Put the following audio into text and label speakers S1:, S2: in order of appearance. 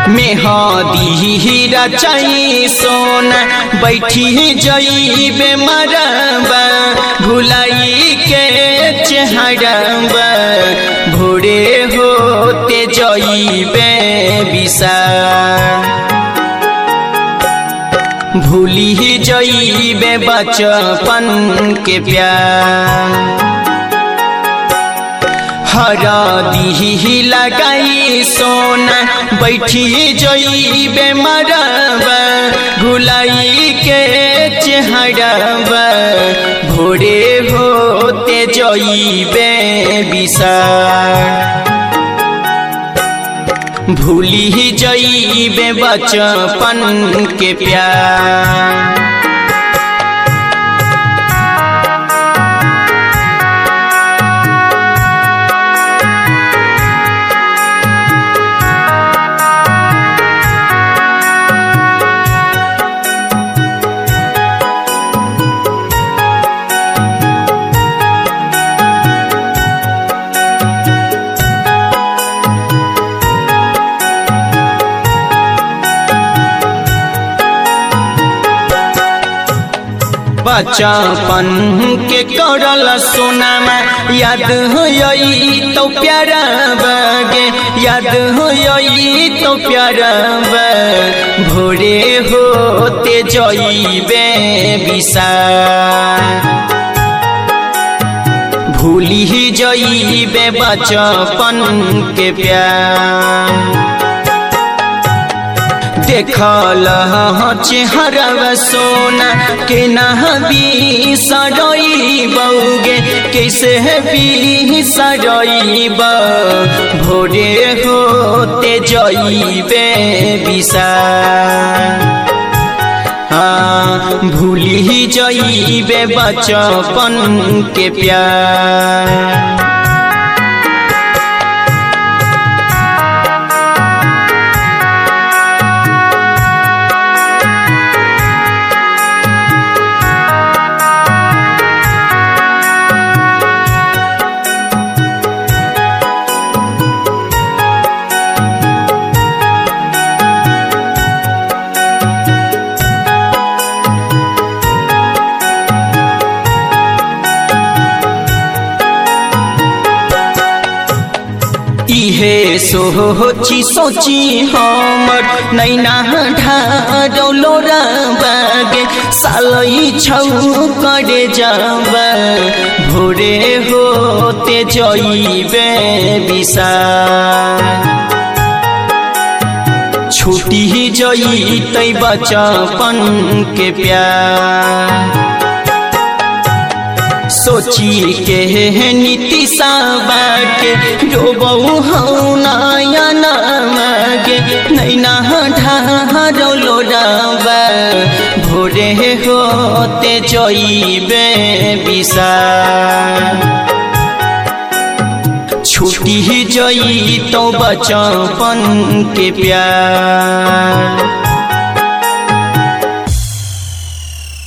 S1: मेहदी रचाई सोना बैठी जइबे मरबा भुलाई के चेहरबा भोरे होते जइबे बिसार भूली जइबे बचपन के प्यार हरदी लगाई सोना बैठी जइबे मरबा भुलाई के चेहरबा भोरे होते जइबे बिसार भूली जइबे बचपन के प्यार बचपन के करल सोनामा याद होई तो प्यारा बगे याद होई तो प्यारा भोरे होते जइबे बिसार भूली जइबे बचपन के प्यार देखल चेहरवा सोना के नहबी सड़ई बउगे कैसे भी सड़ईब भोरे होते जइबे बिसार भूली जइबे बचपन के प्यार इहे सोची सोची हमर नैना ढाडौलो बागे सालई छौ करे जाबा भोरे होते जइबे बिसार छूटी जइतै बचपन के प्यार सोची के नीतिशा बाटे डोबऊ हौ नयन मागे नैना ढाडौलो डाबा भोरे होते जइबे बिसार छूटी जइतौ बचपन के प्यार।